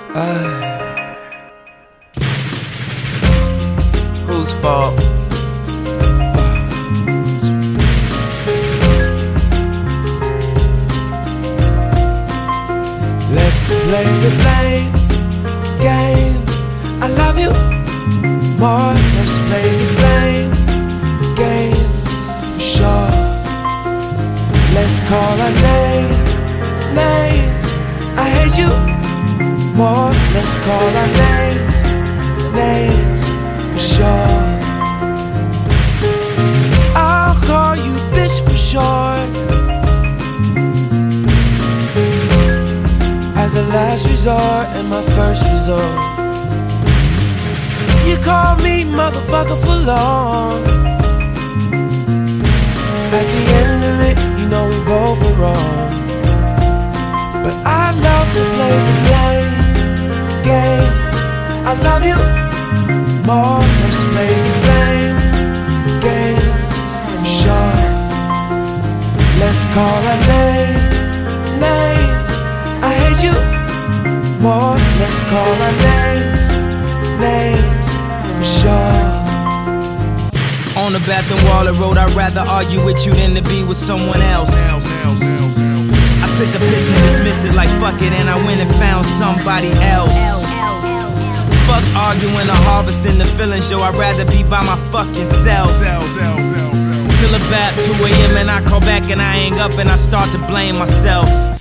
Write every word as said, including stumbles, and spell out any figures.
Uh, whose fault? Let's play the blame game. I love you more. Let's play the blame game for sure. Let's call our names, names. I hate you more. Let's call our names, names for sure. I'll call you bitch for sure. As a last resort and my first resort. You call me motherfucker for long. At the end of it, you know we both were wrong. But I love to play the blame game. I love you more. Let's play the blame game for sure. Let's call our names, names. I hate you more. Let's call our names, names for sure. On the bathroom wall it wrote, I'd rather argue with you than to be with someone else. I took the piss and dismissed it like fuck it, and I went and found somebody else. Fuck arguing or harvesting the feelings, yo, I'd rather be by my fucking self. Till about two A M and I call back and I hang up and I start to blame myself.